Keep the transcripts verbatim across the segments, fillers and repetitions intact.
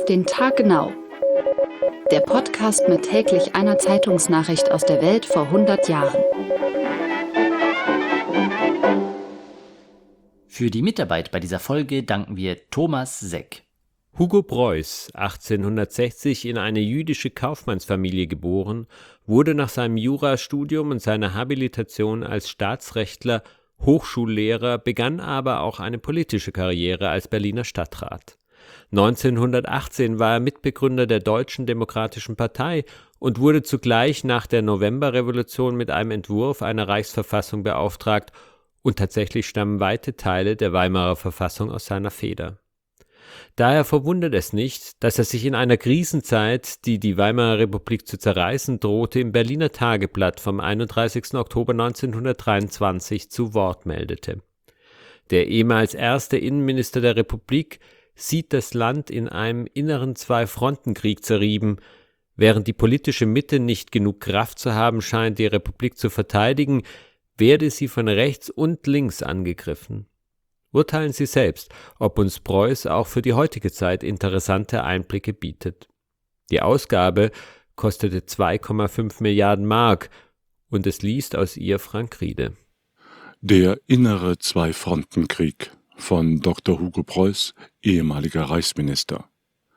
Auf den Tag genau. Der Podcast mit täglich einer Zeitungsnachricht aus der Welt vor hundert Jahren. Für die Mitarbeit bei dieser Folge danken wir Thomas Seck. Hugo Preuß, achtzehnhundertsechzig in eine jüdische Kaufmannsfamilie geboren, wurde nach seinem Jurastudium und seiner Habilitation als Staatsrechtler Hochschullehrer, begann aber auch eine politische Karriere als Berliner Stadtrat. neunzehnhundertachtzehn war er Mitbegründer der Deutschen Demokratischen Partei und wurde zugleich nach der Novemberrevolution mit einem Entwurf einer Reichsverfassung beauftragt, und tatsächlich stammen weite Teile der Weimarer Verfassung aus seiner Feder. Daher verwundert es nicht, dass er sich in einer Krisenzeit, die die Weimarer Republik zu zerreißen drohte, im Berliner Tageblatt vom einunddreißigsten Oktober neunzehnhundertdreiundzwanzig zu Wort meldete. Der ehemals erste Innenminister der Republik sieht das Land in einem inneren Zwei-Fronten-Krieg zerrieben. Während die politische Mitte nicht genug Kraft zu haben scheint, die Republik zu verteidigen, werde sie von rechts und links angegriffen. Urteilen Sie selbst, ob uns Preuß auch für die heutige Zeit interessante Einblicke bietet. Die Ausgabe kostete zwei Komma fünf Milliarden Mark und es liest aus ihr Frank Riede. Der innere Zwei-Fronten-Krieg von Doktor Hugo Preuß, ehemaliger Reichsminister.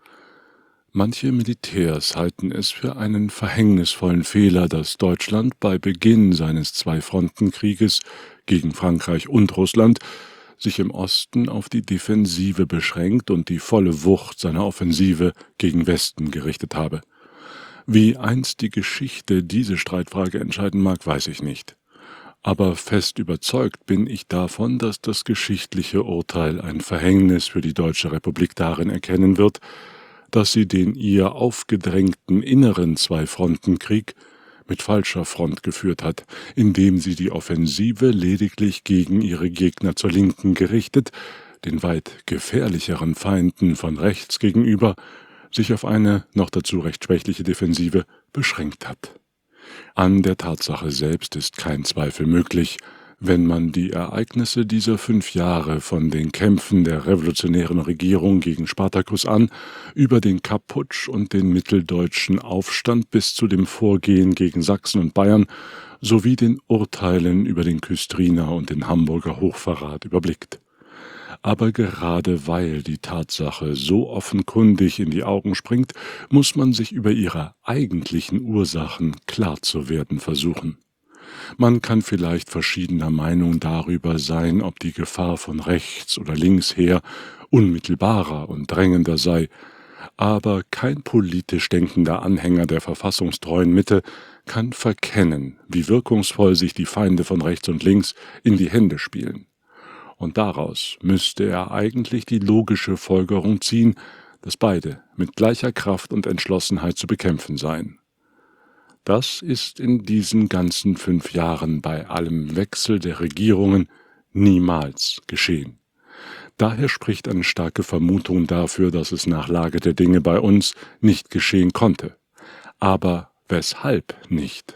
Manche Militärs halten es für einen verhängnisvollen Fehler, dass Deutschland bei Beginn seines Zwei-Fronten-Krieges gegen Frankreich und Russland sich im Osten auf die Defensive beschränkt und die volle Wucht seiner Offensive gegen Westen gerichtet habe. Wie einst die Geschichte diese Streitfrage entscheiden mag, weiß ich nicht. Aber fest überzeugt bin ich davon, dass das geschichtliche Urteil ein Verhängnis für die Deutsche Republik darin erkennen wird, dass sie den ihr aufgedrängten inneren Zwei-Fronten-Krieg mit falscher Front geführt hat, indem sie die Offensive lediglich gegen ihre Gegner zur Linken gerichtet, den weit gefährlicheren Feinden von rechts gegenüber, sich auf eine noch dazu recht schwächliche Defensive beschränkt hat. An der Tatsache selbst ist kein Zweifel möglich, wenn man die Ereignisse dieser fünf Jahre von den Kämpfen der revolutionären Regierung gegen Spartacus an, über den Kapp-Putsch und den mitteldeutschen Aufstand bis zu dem Vorgehen gegen Sachsen und Bayern sowie den Urteilen über den Küstriner und den Hamburger Hochverrat überblickt. Aber gerade weil die Tatsache so offenkundig in die Augen springt, muss man sich über ihre eigentlichen Ursachen klar zu werden versuchen. Man kann vielleicht verschiedener Meinung darüber sein, ob die Gefahr von rechts oder links her unmittelbarer und drängender sei, aber kein politisch denkender Anhänger der verfassungstreuen Mitte kann verkennen, wie wirkungsvoll sich die Feinde von rechts und links in die Hände spielen. Und daraus müsste er eigentlich die logische Folgerung ziehen, dass beide mit gleicher Kraft und Entschlossenheit zu bekämpfen seien. Das ist in diesen ganzen fünf Jahren bei allem Wechsel der Regierungen niemals geschehen. Daher spricht eine starke Vermutung dafür, dass es nach Lage der Dinge bei uns nicht geschehen konnte. Aber weshalb nicht?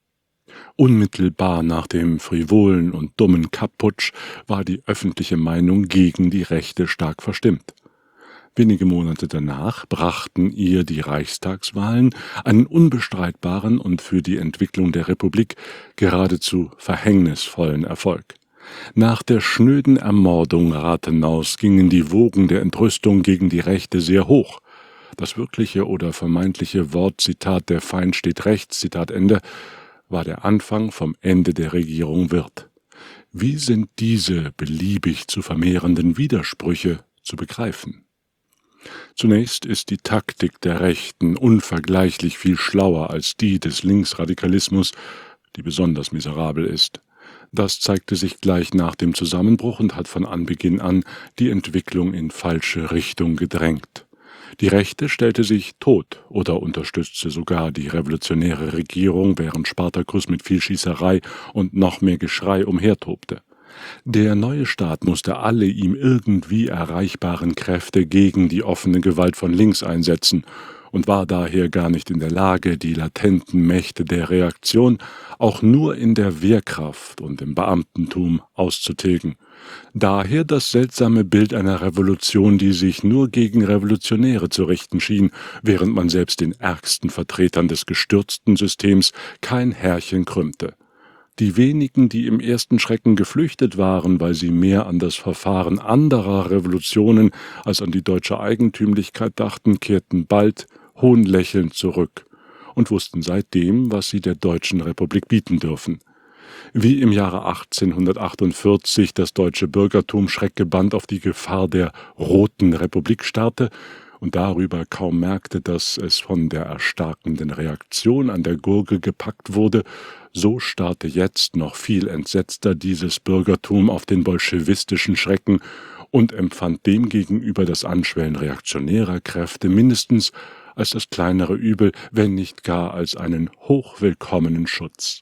Unmittelbar nach dem frivolen und dummen Kapp-Putsch war die öffentliche Meinung gegen die Rechte stark verstimmt. Wenige Monate danach brachten ihr die Reichstagswahlen einen unbestreitbaren und für die Entwicklung der Republik geradezu verhängnisvollen Erfolg. Nach der schnöden Ermordung Rathenaus gingen die Wogen der Entrüstung gegen die Rechte sehr hoch. Das wirkliche oder vermeintliche Wortzitat „Der Feind steht rechts", Zitat Ende, war der Anfang vom Ende der Regierung Wirth. Wie sind diese beliebig zu vermehrenden Widersprüche zu begreifen? Zunächst ist die Taktik der Rechten unvergleichlich viel schlauer als die des Linksradikalismus, die besonders miserabel ist. Das zeigte sich gleich nach dem Zusammenbruch und hat von Anbeginn an die Entwicklung in falsche Richtung gedrängt. Die Rechte stellte sich tot oder unterstützte sogar die revolutionäre Regierung, während Spartacus mit viel Schießerei und noch mehr Geschrei umhertobte. Der neue Staat musste alle ihm irgendwie erreichbaren Kräfte gegen die offene Gewalt von links einsetzen und war daher gar nicht in der Lage, die latenten Mächte der Reaktion auch nur in der Wehrkraft und im Beamtentum auszutilgen, Daher das seltsame Bild einer Revolution, die sich nur gegen Revolutionäre zu richten schien, während man selbst den ärgsten Vertretern des gestürzten Systems kein Härchen krümmte. Die wenigen, die im ersten Schrecken geflüchtet waren, weil sie mehr an das Verfahren anderer Revolutionen als an die deutsche Eigentümlichkeit dachten, kehrten bald hohnlächelnd zurück und wussten seitdem, was sie der Deutschen Republik bieten dürfen. Wie im Jahre achtzehnhundertachtundvierzig das deutsche Bürgertum schreckgebannt auf die Gefahr der Roten Republik starrte und darüber kaum merkte, dass es von der erstarkenden Reaktion an der Gurgel gepackt wurde, so starrte jetzt noch viel entsetzter dieses Bürgertum auf den bolschewistischen Schrecken und empfand demgegenüber das Anschwellen reaktionärer Kräfte mindestens als das kleinere Übel, wenn nicht gar als einen hochwillkommenen Schutz.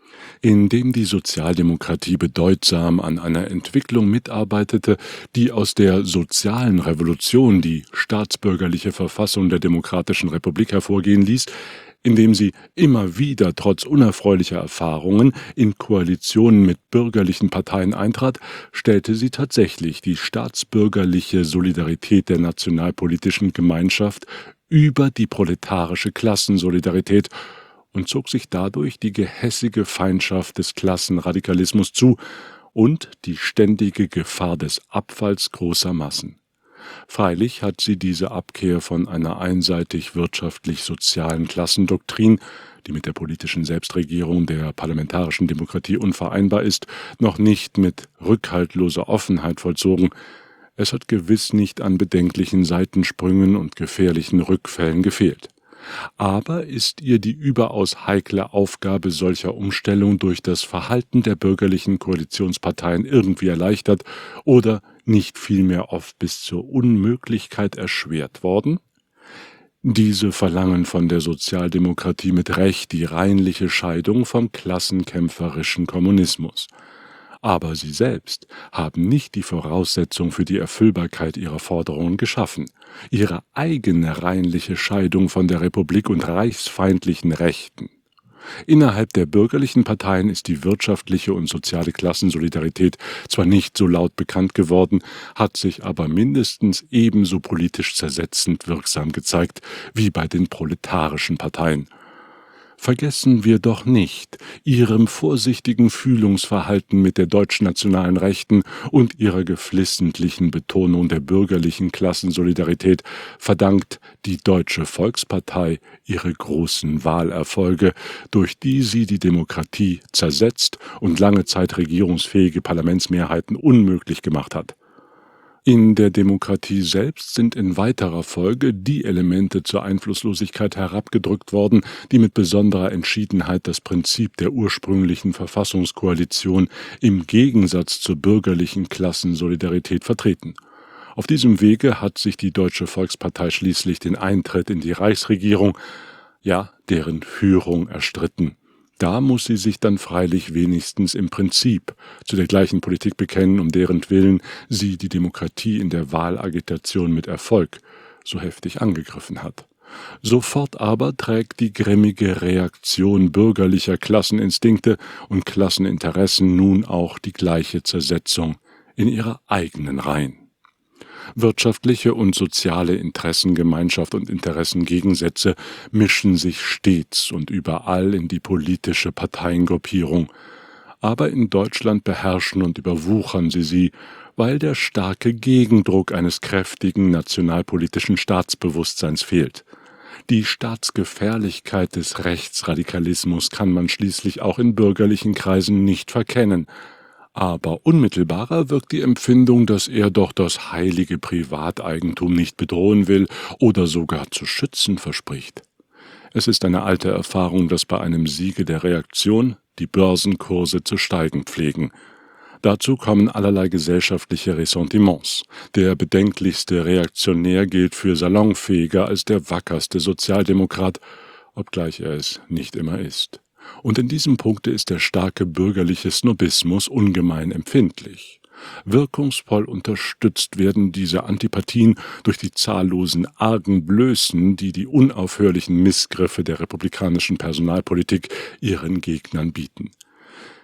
Indem die Sozialdemokratie bedeutsam an einer Entwicklung mitarbeitete, die aus der sozialen Revolution die staatsbürgerliche Verfassung der Demokratischen Republik hervorgehen ließ, indem sie immer wieder trotz unerfreulicher Erfahrungen in Koalitionen mit bürgerlichen Parteien eintrat, stellte sie tatsächlich die staatsbürgerliche Solidarität der nationalpolitischen Gemeinschaft über die proletarische Klassensolidarität und zog sich dadurch die gehässige Feindschaft des Klassenradikalismus zu und die ständige Gefahr des Abfalls großer Massen. Freilich hat sie diese Abkehr von einer einseitig wirtschaftlich-sozialen Klassendoktrin, die mit der politischen Selbstregierung der parlamentarischen Demokratie unvereinbar ist, noch nicht mit rückhaltloser Offenheit vollzogen. Es hat gewiss nicht an bedenklichen Seitensprüngen und gefährlichen Rückfällen gefehlt. Aber ist ihr die überaus heikle Aufgabe solcher Umstellung durch das Verhalten der bürgerlichen Koalitionsparteien irgendwie erleichtert oder nicht vielmehr oft bis zur Unmöglichkeit erschwert worden? Diese verlangen von der Sozialdemokratie mit Recht die reinliche Scheidung vom klassenkämpferischen Kommunismus. Aber sie selbst haben nicht die Voraussetzung für die Erfüllbarkeit ihrer Forderungen geschaffen. Ihre eigene reinliche Scheidung von der Republik und reichsfeindlichen Rechten. Innerhalb der bürgerlichen Parteien ist die wirtschaftliche und soziale Klassensolidarität zwar nicht so laut bekannt geworden, hat sich aber mindestens ebenso politisch zersetzend wirksam gezeigt wie bei den proletarischen Parteien. Vergessen wir doch nicht, ihrem vorsichtigen Fühlungsverhalten mit der deutschnationalen Rechten und ihrer geflissentlichen Betonung der bürgerlichen Klassensolidarität verdankt die Deutsche Volkspartei ihre großen Wahlerfolge, durch die sie die Demokratie zersetzt und lange Zeit regierungsfähige Parlamentsmehrheiten unmöglich gemacht hat. In der Demokratie selbst sind in weiterer Folge die Elemente zur Einflusslosigkeit herabgedrückt worden, die mit besonderer Entschiedenheit das Prinzip der ursprünglichen Verfassungskoalition im Gegensatz zur bürgerlichen Klassensolidarität vertreten. Auf diesem Wege hat sich die Deutsche Volkspartei schließlich den Eintritt in die Reichsregierung, ja, deren Führung erstritten. Da muss sie sich dann freilich wenigstens im Prinzip zu der gleichen Politik bekennen, um deren Willen sie die Demokratie in der Wahlagitation mit Erfolg so heftig angegriffen hat. Sofort aber trägt die grimmige Reaktion bürgerlicher Klasseninstinkte und Klasseninteressen nun auch die gleiche Zersetzung in ihrer eigenen Reihen. Wirtschaftliche und soziale Interessengemeinschaft und Interessengegensätze mischen sich stets und überall in die politische Parteiengruppierung. Aber in Deutschland beherrschen und überwuchern sie sie, weil der starke Gegendruck eines kräftigen nationalpolitischen Staatsbewusstseins fehlt. Die Staatsgefährlichkeit des Rechtsradikalismus kann man schließlich auch in bürgerlichen Kreisen nicht verkennen. Aber unmittelbarer wirkt die Empfindung, dass er doch das heilige Privateigentum nicht bedrohen will oder sogar zu schützen verspricht. Es ist eine alte Erfahrung, dass bei einem Siege der Reaktion die Börsenkurse zu steigen pflegen. Dazu kommen allerlei gesellschaftliche Ressentiments. Der bedenklichste Reaktionär gilt für salonfähiger als der wackerste Sozialdemokrat, obgleich er es nicht immer ist. Und in diesem Punkte ist der starke bürgerliche Snobismus ungemein empfindlich. Wirkungsvoll unterstützt werden diese Antipathien durch die zahllosen argen Blößen, die die unaufhörlichen Missgriffe der republikanischen Personalpolitik ihren Gegnern bieten.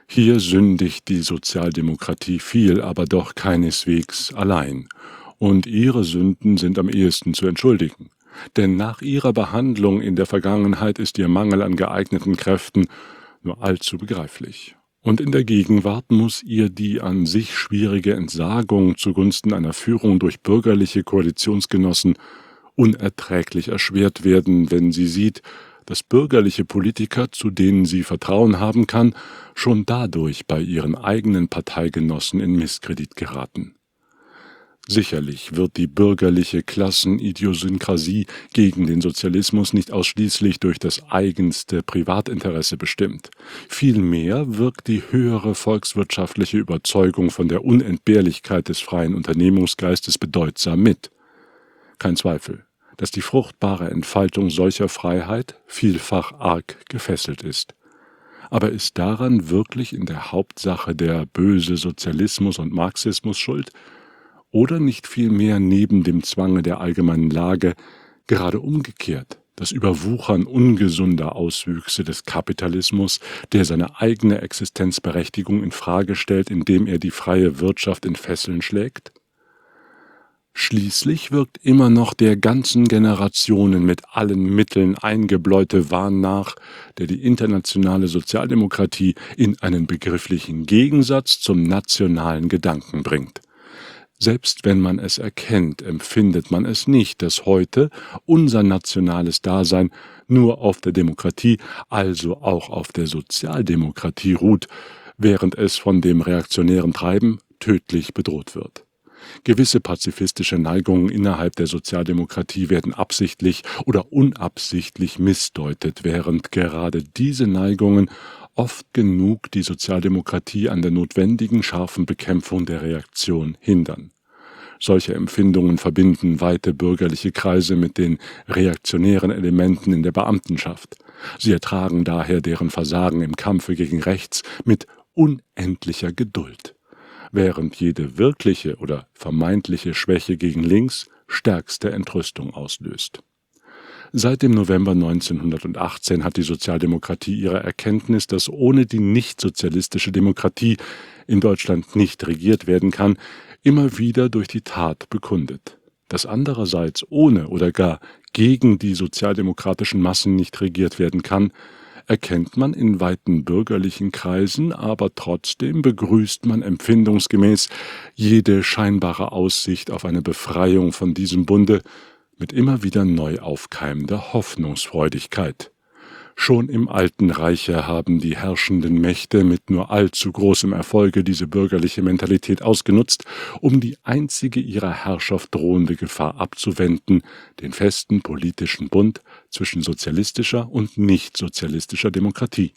Hier sündigt die Sozialdemokratie viel, aber doch keineswegs allein. Und ihre Sünden sind am ehesten zu entschuldigen. Denn nach ihrer Behandlung in der Vergangenheit ist ihr Mangel an geeigneten Kräften nur allzu begreiflich. Und in der Gegenwart muss ihr die an sich schwierige Entsagung zugunsten einer Führung durch bürgerliche Koalitionsgenossen unerträglich erschwert werden, wenn sie sieht, dass bürgerliche Politiker, zu denen sie Vertrauen haben kann, schon dadurch bei ihren eigenen Parteigenossen in Misskredit geraten. Sicherlich wird die bürgerliche Klassenidiosynkrasie gegen den Sozialismus nicht ausschließlich durch das eigenste Privatinteresse bestimmt. Vielmehr wirkt die höhere volkswirtschaftliche Überzeugung von der Unentbehrlichkeit des freien Unternehmungsgeistes bedeutsam mit. Kein Zweifel, dass die fruchtbare Entfaltung solcher Freiheit vielfach arg gefesselt ist. Aber ist daran wirklich in der Hauptsache der böse Sozialismus und Marxismus schuld? Oder nicht vielmehr neben dem Zwange der allgemeinen Lage gerade umgekehrt, das Überwuchern ungesunder Auswüchse des Kapitalismus, der seine eigene Existenzberechtigung in Frage stellt, indem er die freie Wirtschaft in Fesseln schlägt? Schließlich wirkt immer noch der ganzen Generationen mit allen Mitteln eingebläute Wahn nach, der die internationale Sozialdemokratie in einen begrifflichen Gegensatz zum nationalen Gedanken bringt. Selbst wenn man es erkennt, empfindet man es nicht, dass heute unser nationales Dasein nur auf der Demokratie, also auch auf der Sozialdemokratie ruht, während es von dem reaktionären Treiben tödlich bedroht wird. Gewisse pazifistische Neigungen innerhalb der Sozialdemokratie werden absichtlich oder unabsichtlich missdeutet, während gerade diese Neigungen oft genug die Sozialdemokratie an der notwendigen scharfen Bekämpfung der Reaktion hindern. Solche Empfindungen verbinden weite bürgerliche Kreise mit den reaktionären Elementen in der Beamtenschaft. Sie ertragen daher deren Versagen im Kampfe gegen rechts mit unendlicher Geduld, während jede wirkliche oder vermeintliche Schwäche gegen links stärkste Entrüstung auslöst. Seit dem November neunzehnhundertachtzehn hat die Sozialdemokratie ihre Erkenntnis, dass ohne die nichtsozialistische Demokratie in Deutschland nicht regiert werden kann, immer wieder durch die Tat bekundet. Dass andererseits ohne oder gar gegen die sozialdemokratischen Massen nicht regiert werden kann, erkennt man in weiten bürgerlichen Kreisen, aber trotzdem begrüßt man empfindungsgemäß jede scheinbare Aussicht auf eine Befreiung von diesem Bunde mit immer wieder neu aufkeimender Hoffnungsfreudigkeit. Schon im Alten Reiche haben die herrschenden Mächte mit nur allzu großem Erfolge diese bürgerliche Mentalität ausgenutzt, um die einzige ihrer Herrschaft drohende Gefahr abzuwenden, den festen politischen Bund zwischen sozialistischer und nichtsozialistischer Demokratie.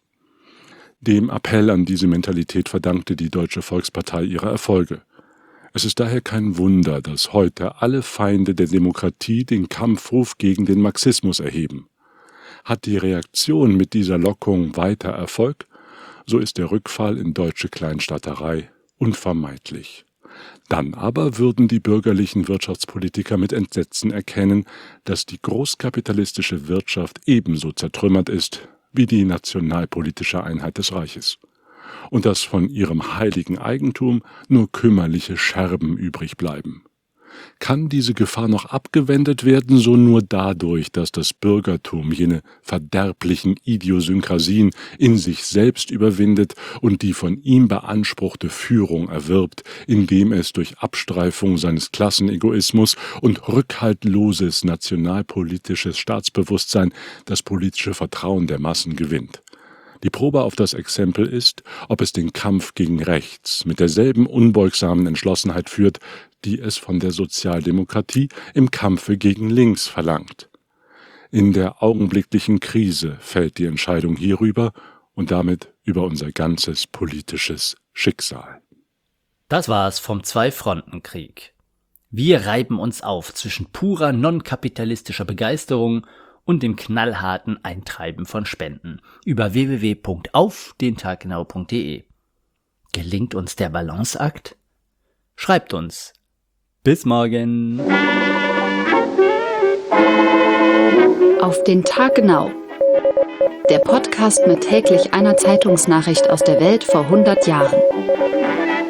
Dem Appell an diese Mentalität verdankte die Deutsche Volkspartei ihre Erfolge. Es ist daher kein Wunder, dass heute alle Feinde der Demokratie den Kampfruf gegen den Marxismus erheben. Hat die Reaktion mit dieser Lockung weiter Erfolg, so ist der Rückfall in deutsche Kleinstaaterei unvermeidlich. Dann aber würden die bürgerlichen Wirtschaftspolitiker mit Entsetzen erkennen, dass die großkapitalistische Wirtschaft ebenso zertrümmert ist wie die nationalpolitische Einheit des Reiches und dass von ihrem heiligen Eigentum nur kümmerliche Scherben übrig bleiben. Kann diese Gefahr noch abgewendet werden, so nur dadurch, dass das Bürgertum jene verderblichen Idiosynkrasien in sich selbst überwindet und die von ihm beanspruchte Führung erwirbt, indem es durch Abstreifung seines Klassenegoismus und rückhaltloses nationalpolitisches Staatsbewusstsein das politische Vertrauen der Massen gewinnt. Die Probe auf das Exempel ist, ob es den Kampf gegen rechts mit derselben unbeugsamen Entschlossenheit führt, die es von der Sozialdemokratie im Kampfe gegen links verlangt. In der augenblicklichen Krise fällt die Entscheidung hierüber und damit über unser ganzes politisches Schicksal. Das war's vom Zwei-Fronten-Krieg. Wir reiben uns auf zwischen purer non-kapitalistischer Begeisterung und dem knallharten Eintreiben von Spenden über w w w punkt auf den tag genau punkt de. Gelingt uns der Balanceakt? Schreibt uns. Bis morgen. Auf den Tag genau. Der Podcast mit täglich einer Zeitungsnachricht aus der Welt vor hundert Jahren.